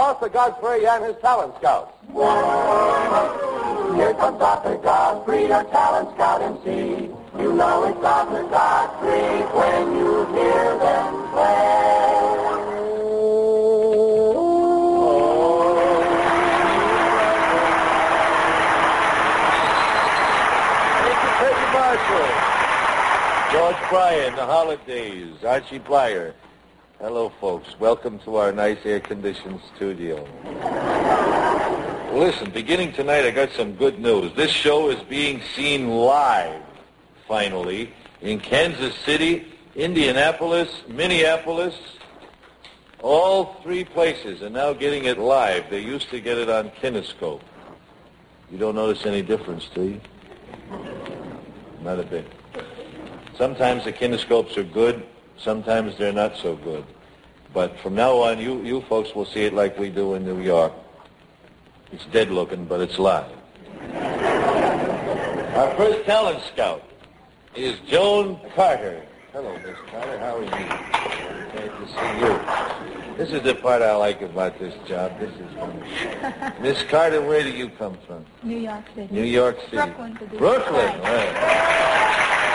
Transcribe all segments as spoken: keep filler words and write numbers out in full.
Arthur Godfrey and his talent scouts. Here comes Arthur Godfrey, your talent scout M C. You know it's Arthur Godfrey when you hear them play. Thank you, Peggy Marshall. George Bryan, The Holidays, Archie Blyer. Hello, folks. Welcome to our nice air-conditioned studio. Listen, beginning tonight, I got some good news. This show is being seen live, finally, in Kansas City, Indianapolis, Minneapolis. All three places are now getting it live. They used to get it on Kinescope. You don't notice any difference, do you? Not a bit. Sometimes the Kinescopes are good. Sometimes they're not so good. But from now on, you, you folks will see it like we do in New York. It's dead looking, but it's live. Our first talent scout is Joan Carter. Hello, Miss Carter. How are you? Great to see you. This is the part I like about this job. This is funny. Miss Carter, where do you come from? New York City. New York City. Brooklyn. To be Brooklyn. right. Right.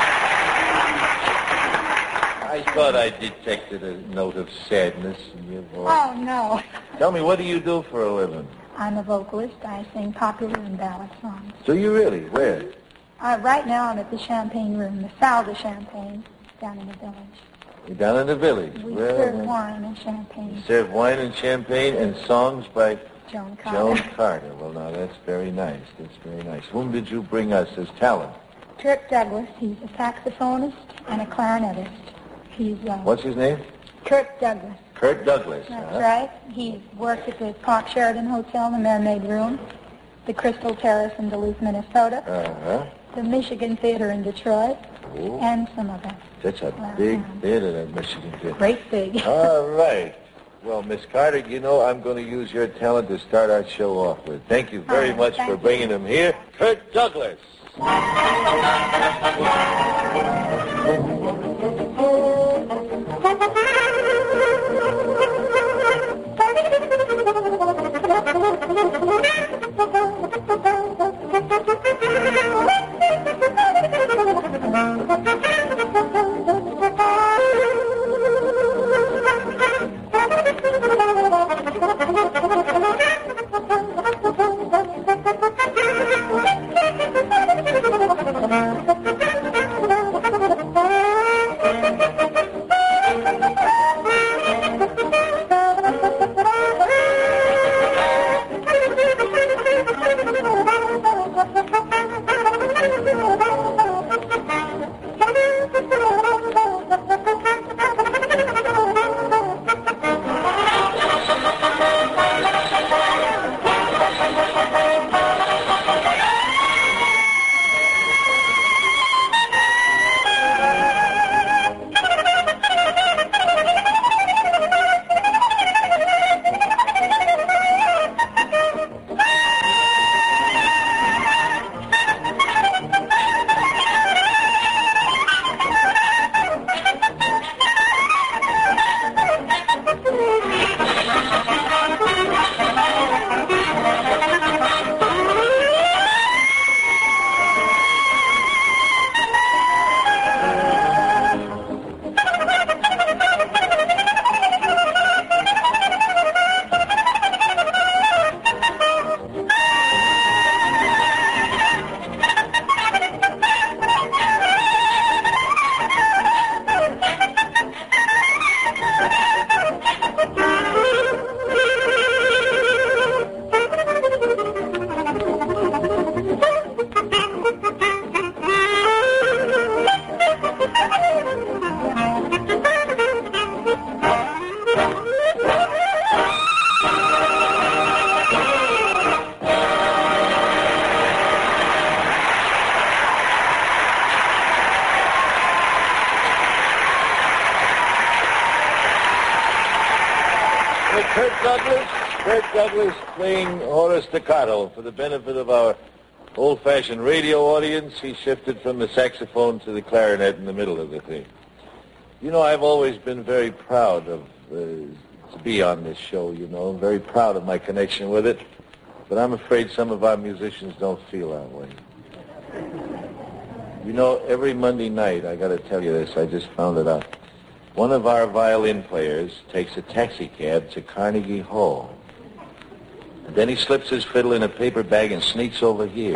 I thought I detected a note of sadness in your voice. Oh, no. Tell me, what do you do for a living? I'm a vocalist. I sing popular and ballad songs. Do you really? Where? Uh, right now I'm at the Champagne Room, the Salle de Champagne, down in the village. You're down in the village. We well, serve well, wine and champagne. You serve wine and champagne and songs by Joan Carter. Joan Carter. Well, now, that's very nice. That's very nice. Whom did you bring us as talent? Kirk Douglas. He's a saxophonist and a clarinetist. He's uh, What's his name? Kirk Douglas. Kurt Douglas. That's uh-huh. right. He's worked at the Park Sheridan Hotel, the Mermaid Room, the Crystal Terrace in Duluth, Minnesota, Uh-huh. the Michigan Theater in Detroit, Oh. and some other. That's a Wow. big theater, that Michigan Theater. Great big. All right. Well, Miss Carter, you know I'm going to use your talent to start our show off with. Thank you very Oh, much thank for you. bringing him here. Kurt Douglas. Kurt Douglas, Kurt Douglas playing Horace Staccato. For the benefit of our old-fashioned radio audience, he shifted from the saxophone to the clarinet in the middle of the thing. You know, I've always been very proud of uh, to be on this show, you know. I'm very proud of my connection with it, but I'm afraid some of our musicians don't feel that way. You know, every Monday night, I got to tell you this, I just found it out, one of our violin players takes a taxi cab to Carnegie Hall. And then he slips his fiddle in a paper bag and sneaks over here.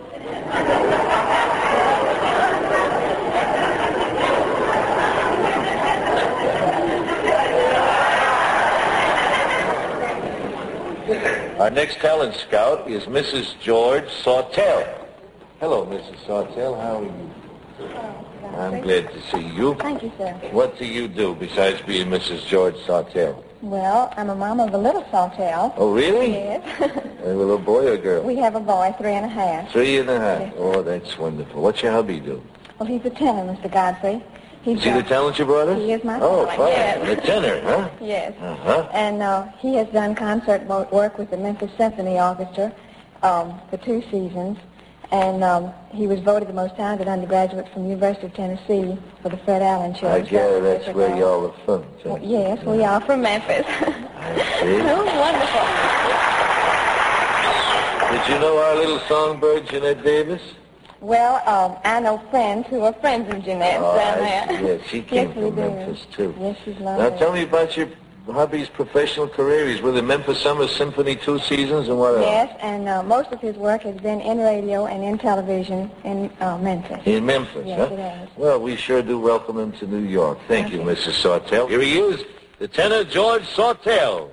Our next talent scout is Missus George Sawtell. Hello, Missus Sawtell. How are you? Oh, I'm glad to see you. Thank you, sir. What do you do besides being Missus George Sawtell? Well, I'm a mom of a little Sawtell. Oh, really? Yes. A little boy or girl? We have a boy, three and a half. Three and a half. Yes. Oh, that's wonderful. What's your hubby do? Well, he's a tenor, Mister Godfrey. He's Is he the talent you brought us? He is my Oh, talent, fine. yes. The tenor, huh? Yes. Uh-huh. And uh, he has done concert wo- work with the Memphis Symphony Orchestra um, for two seasons. And um, he was voted the most talented undergraduate from the University of Tennessee for the Fred Allen Show. I gather that's years where ago. y'all are from, Well, Tennessee. yes, we are from Memphis. I see. Oh, wonderful. Did you know our little songbird, Jeanette Davis? Well, um, I know friends who are friends of Jeanette's Oh, down I there. see. Yes, she came Yes, we from do. Memphis, too. Yes, she's lovely. Now, tell me about your hubby's professional career. He's with the Memphis Summer Symphony two seasons and what else? Yes, and uh, most of his work has been in radio and in television in uh, Memphis. In Memphis, Yes, huh? it has. Well, we sure do welcome him to New York. Thank you, Okay. Missus Sawtell. Here he is, the tenor George Sawtell.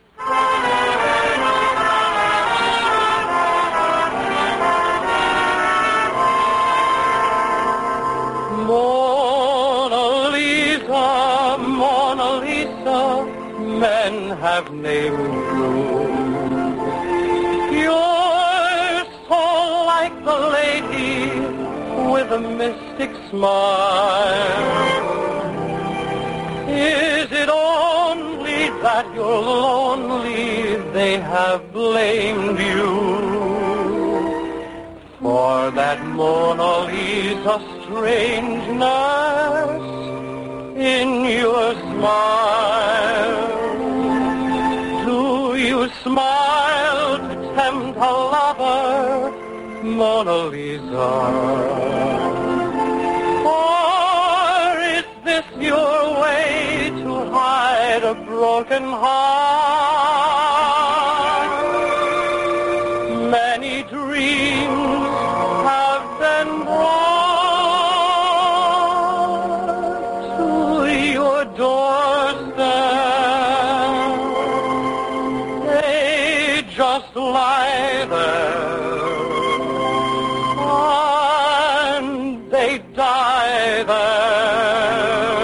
Mona Lisa, Mona Lisa, men have named you. You're so like the lady with a mystic smile. Is it only that you're lonely they have blamed you? For that Mona Lisa strangeness in your smile. Do you smile to tempt a lover, Mona Lisa? Or is this your way to hide a broken heart? Many dreams have been brought to your doorstep. They just lie there, and they die there.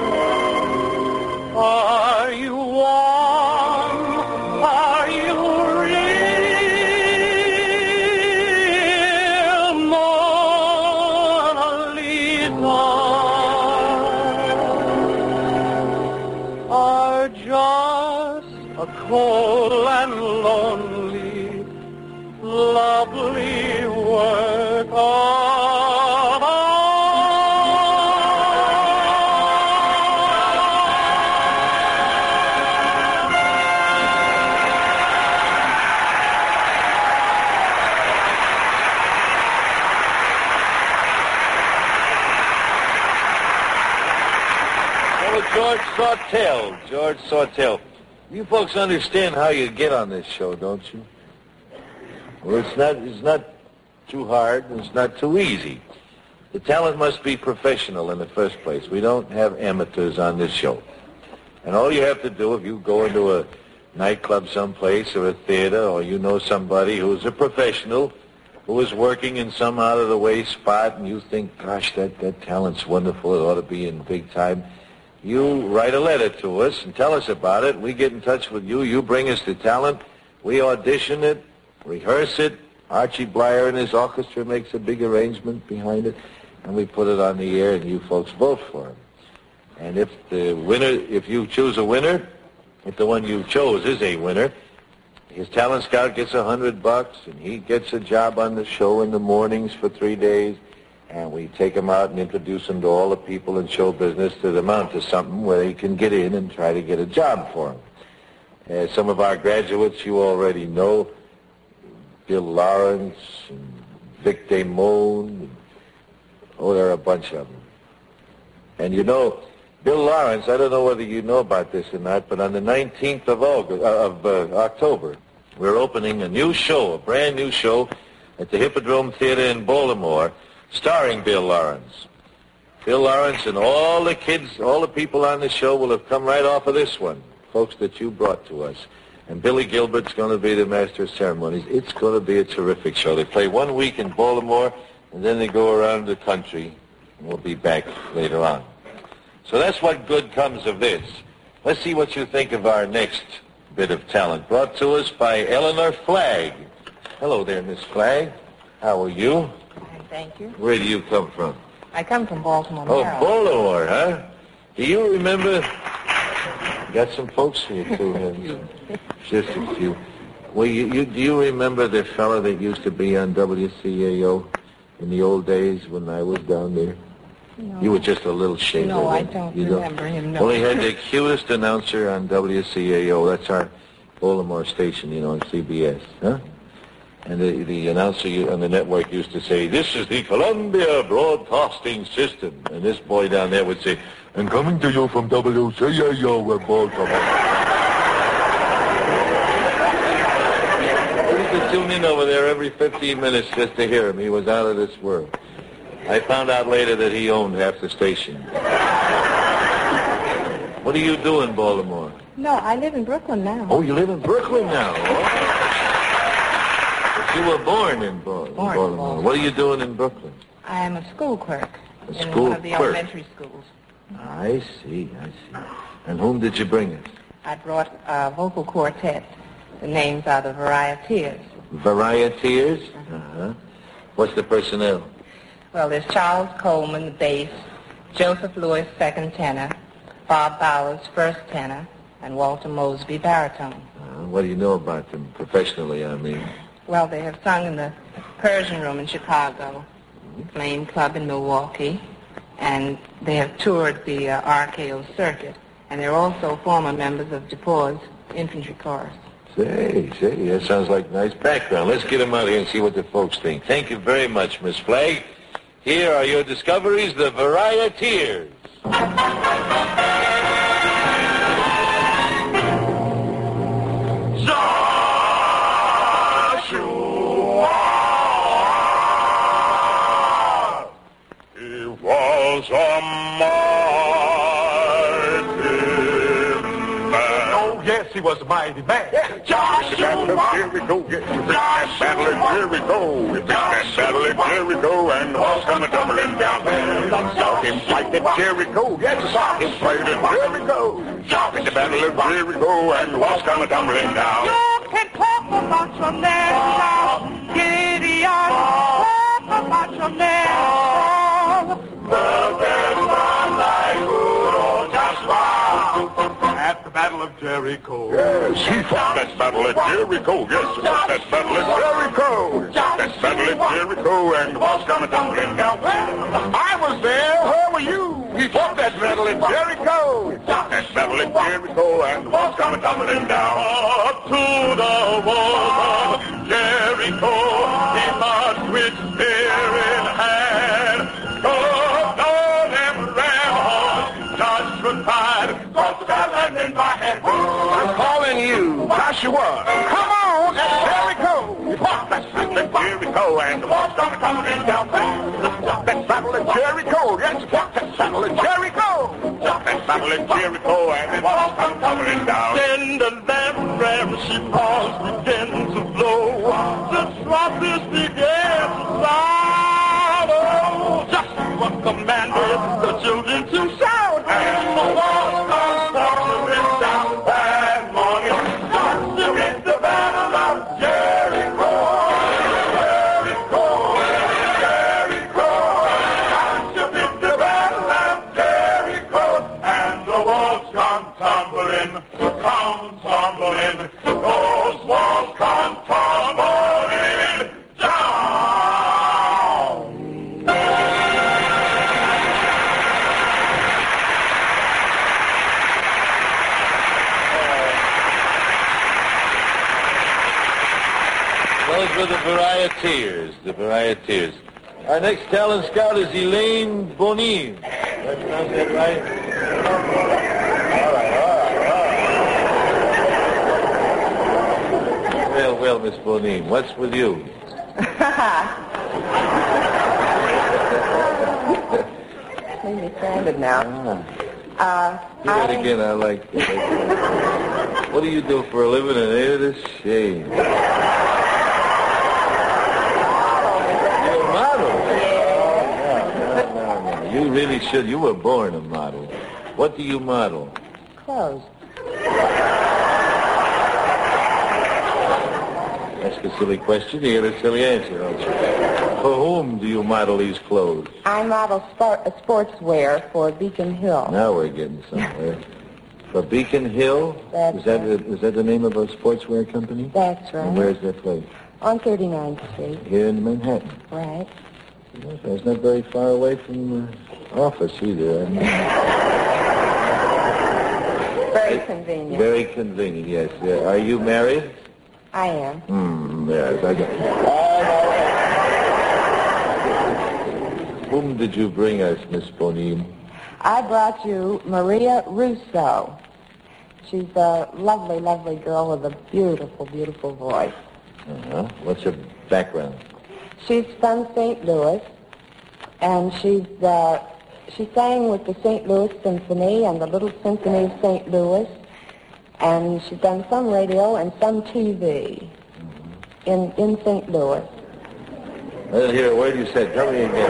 Are you warm? Are you real, Mona Lisa? Are just a cold and lonely, lovely work of Oh, George Sawtell. George Sawtell. You folks understand how you get on this show, don't you? Well, it's not, it's not too hard, and it's not too easy. The talent must be professional in the first place. We don't have amateurs on this show. And all you have to do, if you go into a nightclub someplace or a theater, or you know somebody who's a professional, who is working in some out-of-the-way spot, and you think, gosh, that, that talent's wonderful, it ought to be in big time, you write a letter to us and tell us about it. We get in touch with you. You bring us the talent. We audition it, rehearse it. Archie Blyer and his orchestra makes a big arrangement behind it, and we put it on the air, and you folks vote for him. And if the winner, if you choose a winner, if the one you chose is a winner, his talent scout gets a hundred bucks, and he gets a job on the show in the mornings for three days, and we take him out and introduce him to all the people in show business to amount to something where he can get in and try to get a job for him. Uh, some of our graduates you already know, Bill Lawrence, and Vic Damone. Oh, there are a bunch of them. And you know, Bill Lawrence, I don't know whether you know about this or not, but on the nineteenth of August, uh, of uh, October, we're opening a new show, a brand new show at the Hippodrome Theater in Baltimore, starring Bill Lawrence. Bill Lawrence and all the kids, all the people on the show will have come right off of this one, folks that you brought to us. And Billy Gilbert's going to be the master of ceremonies. It's going to be a terrific show. They play one week in Baltimore, and then they go around the country, and we'll be back later on. So that's what good comes of this. Let's see what you think of our next bit of talent, brought to us by Eleanor Flagg. Hello there, Miss Flagg. How are you? Fine, thank you. Where do you come from? I come from Baltimore, Oh, Maryland. Baltimore, huh? Do you remember? Got some folks here, too. Huh? Just a few. Well, you, you, do you remember the fellow that used to be on W C A O in the old days when I was down there? No. You were just a little shaver. No, I then. don't You remember him, no. Well, he had the cutest announcer on W C A O. That's our Baltimore station, you know, on C B S, huh? And the, the announcer on the network used to say, "This is the Columbia Broadcasting System." And this boy down there would say, "And coming to you from W C A O in Baltimore." I used to tune in over there every fifteen minutes just to hear him. He was out of this world. I found out later that he owned half the station. What do you do in Baltimore? No, I live in Brooklyn now. Oh, you live in Brooklyn now. Oh. But you were born in Ba- Born in Baltimore. Baltimore. What are you doing in Brooklyn? I am a school clerk A in school one of the clerk. elementary schools. I see, I see. And whom did you bring us? I brought a vocal quartet. The names are the Varieteers. Varieteers? Uh-huh. What's the personnel? Well, there's Charles Coleman, the bass, Joseph Lewis, second tenor, Bob Bowers, first tenor, and Walter Mosby, baritone. Uh, what do you know about them professionally, I mean? Well, they have sung in the Persian Room in Chicago, Flame Club in Milwaukee, and they have toured the uh, R K O circuit, and they're also former members of DePauw's Infantry Chorus. Say, say, that sounds like a nice background. Let's get them out here and see what the folks think. Thank you very much, Miss Flagg. Here are your discoveries, the Varieteers. He was a mighty man. Oh, yes, he was a mighty man. Joshua! Here we go, yes, we picked that battle and here we go. We picked that battle and here we go, and the horse coming tumbling down. Saw him fight at Jericho, yes, I saw him fight at Jericho. In the battle and here we go, and the horse coming tumbling down. You can talk about your name now, Gideon. Talk about your name now. But there's none like good old Joshua. At the Battle of Jericho. Yes, he fought that battle at Jericho. Yes, he fought that battle at Jericho. That battle at Jericho, and the walls coming tumbling down. I was there. Where were you? He fought that battle at Jericho. He fought that battle at Jericho, and the walls coming tumbling down. Up to the walls of Jericho, he marched with spear in hand. Go down and ram on Joshua cried, cross the battle and in my hand. I'm calling you, Joshua. Come on, at Jericho. He fought that battle at Jericho, and the walls coming tumbling down. That battle at Jericho. Yes, he fought that battle at Jericho. That battle at Jericho, and the walls coming tumbling down. Then the lamp ram she paused, began to blow. The trumpets began to sound. Oh, Joshua commanded the children to shout. And the walls come tumbling down that morning. Joshua in the battle of Jericho. Jericho, Jericho. Joshua in the battle of Jericho. And the walls come tumbling, come tumbling. Those walls Those were the varieteers, the varieteers. Our next talent scout is Elaine Bonin. Did I pronounce that right? All right, all right, all right. Well, well, Miss Bonin, what's with you? Leave me stranded now. Ah. Uh, Do that I- again, I like that. What do you do for a living? And ain't it a shame? You're a model? Yeah. No, no, no, no. You really should. You were born a model. What do you model? Clothes. Ask a silly question, you get a silly answer, don't you? For whom do you model these clothes? I model sport, uh, sportswear for Beacon Hill. Now we're getting somewhere. For Beacon Hill? That's is that right. is that the name of a sportswear company? That's right. And where's that place? On thirty-ninth Street. Here in Manhattan. Right. Yes, it's not very far away from the office either. Very convenient. Very convenient, yes. Uh, are you married? I am. Hmm, yes, I got Whom did you bring us, Miss Bonin? I brought you Maria Russo. She's a lovely, lovely girl with a beautiful, beautiful voice. Uh-huh. What's her background? She's from Saint Louis, and she's uh, she sang with the Saint Louis Symphony and the Little Symphony of Saint Louis, and she's done some radio and some T V in in Saint Louis. I didn't hear a word you said. Tell me again.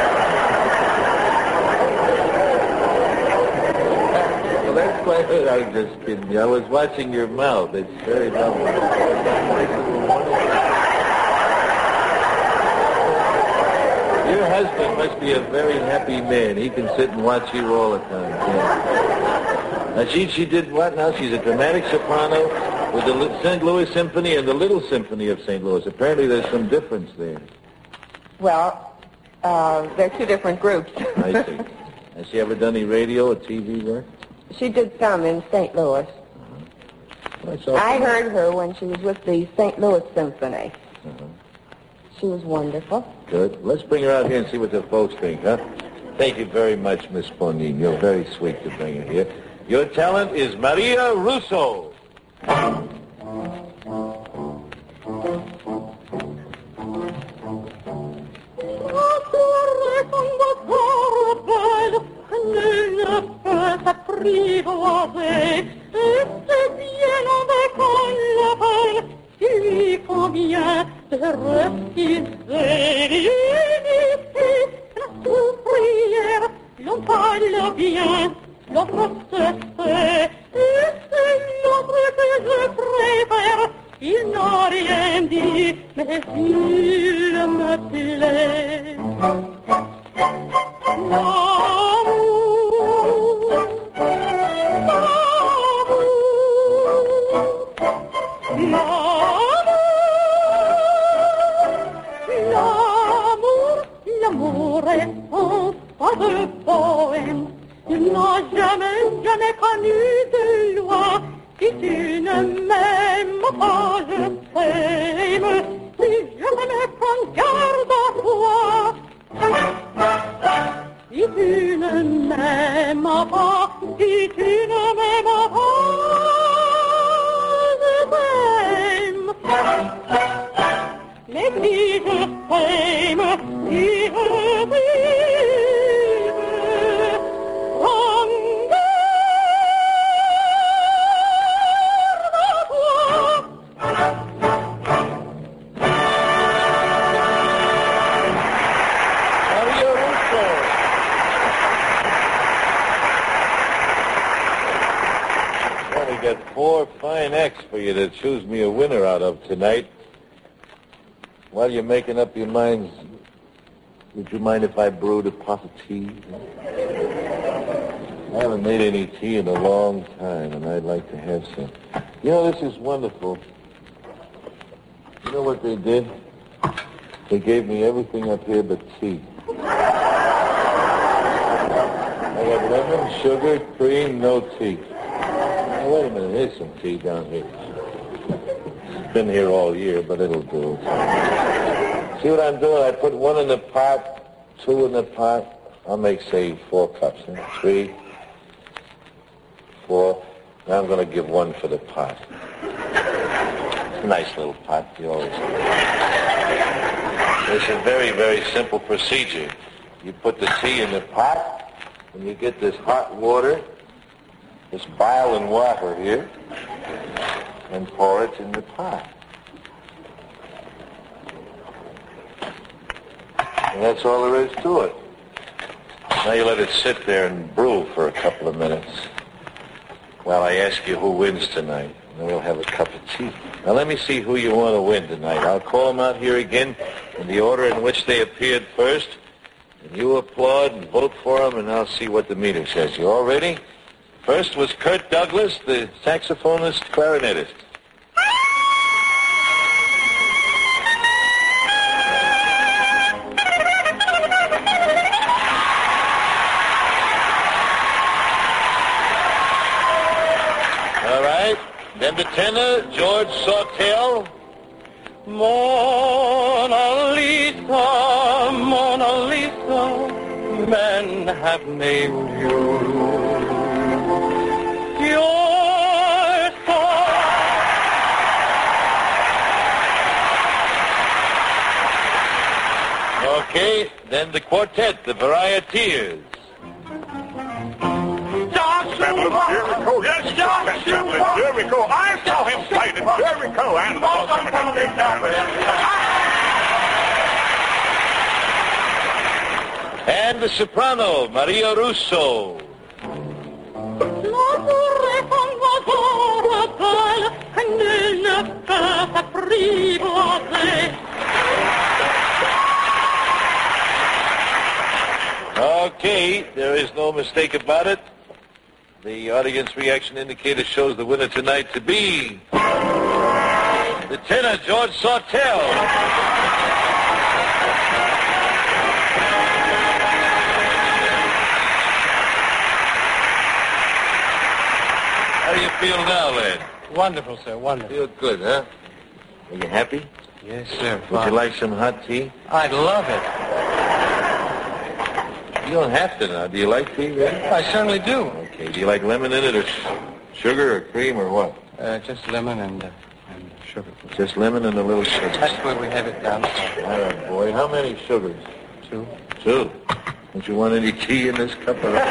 Well, that's quite good. I was just kidding you. I was watching your mouth. It's very lovely. Your husband must be a very happy man. He can sit and watch you all the time. Yeah. Now, she, she did what now? She's a dramatic soprano with the Saint Louis Symphony and the Little Symphony of Saint Louis. Apparently there's some difference there. Well, uh, they're two different groups. I see. Has she ever done any radio or T V work? She did some in Saint Louis. That's all. I heard her when she was with the Saint Louis Symphony. Uh-huh. She was wonderful. Good. Let's bring her out here and see what the folks think, huh? Thank you very much, Miss Bonin. You're very sweet to bring her here. Your talent is Maria Russo. L'on parle bien, l'on processe, et c'est l'autre que je préfère. Il n'a rien dit, mais il me plaît. L'amour, l'amour, l'amour est un pas de poème. Il n'a jamais, jamais connu de loi. Si tu ne m'aimes pas, je t'aime. Si je me prends garde à toi. Si tu ne m'aimes pas, si tu ne m'aimes pas, je t'aime. Mais si je t'aime, si je t'aime, Four fine acts for you to choose me a winner out of tonight. While you're making up your minds, would you mind if I brewed a pot of tea? I haven't made any tea in a long time, and I'd like to have some. You know, this is wonderful. You know what they did? They gave me everything up here but tea. I got lemon, sugar, cream, no tea. Wait a minute, here's some tea down here. been here all year, but it'll do. See what I'm doing? I put one in the pot, two in the pot. I'll make, say, four cups. Huh? Three, four. Now I'm going to give one for the pot. It's a nice little pot. You always It's a very, very simple procedure. You put the tea in the pot, and you get this hot water, this boiling water here, and pour it in the pot. And that's all there is to it. Now you let it sit there and brew for a couple of minutes while I ask you who wins tonight. And then we'll have a cup of tea. Now let me see who you want to win tonight. I'll call them out here again in the order in which they appeared first. And you applaud and vote for them, and I'll see what the meter says. You all ready? First was Kurt Douglas, the saxophonist, clarinetist. Then the tenor, George Sawtelle. Mona Lisa, Mona Lisa, men have named you. You're so... Okay, then the quartet, the Varieteers. Battle of Jericho, yes, Battle of Jericho. I saw him fight at Jericho and And the soprano, Maria Russo. Okay, there is no mistake about it. The audience reaction indicator shows the winner tonight to be the tenor, George Sawtelle. How do you feel now, lad? Wonderful, sir, wonderful. Feel good, huh? Are you happy? Yes, sir. Would fine. you like some hot tea? I'd love it. You don't have to now. Do you like tea, really? I certainly do. Okay. Do you like lemon in it, or sugar, or cream, or what? Uh, just lemon and, uh, and sugar. Just lemon and a little sugar. That's where we have it down. All right, boy. How many sugars? Two. Two. Don't you want any tea in this cup? Of...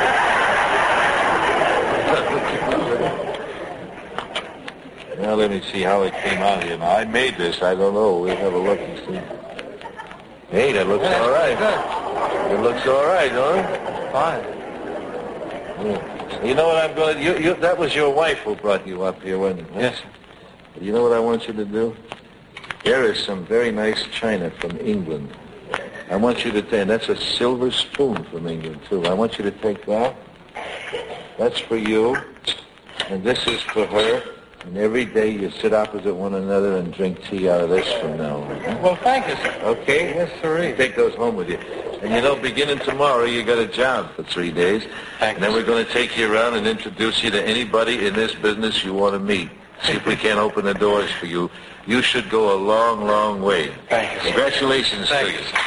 Now let me see how it came out here. Now I made this. I don't know. We'll have a look and see. Hey, that looks Yeah, all right. Good. It looks all right, huh? Fine. Yeah. You know what I'm going to... You, you, that was your wife who brought you up here, wasn't it? Yes, sir. You know what I want you to do? Here is some very nice china from England. I want you to take... That's a silver spoon from England, too. I want you to take that. That's for you. And this is for her. And every day you sit opposite one another and drink tea out of this from now on. Well, thank you, sir. Okay? Yes, sir. Take those home with you. And you know, beginning tomorrow, you got a job for three days. Thank and then you. we're going to take you around and introduce you to anybody in this business you want to meet. See if we can't open the doors for you. You should go a long, long way. Thank you, sir. Congratulations Thank to you, you. sir.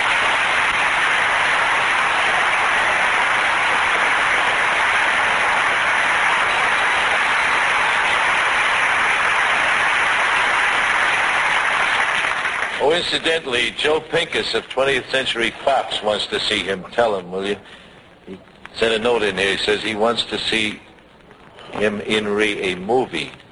Oh, incidentally, Joe Pincus of twentieth Century Fox wants to see him. Tell him, will you? He sent a note in here. He says he wants to see him in re a movie.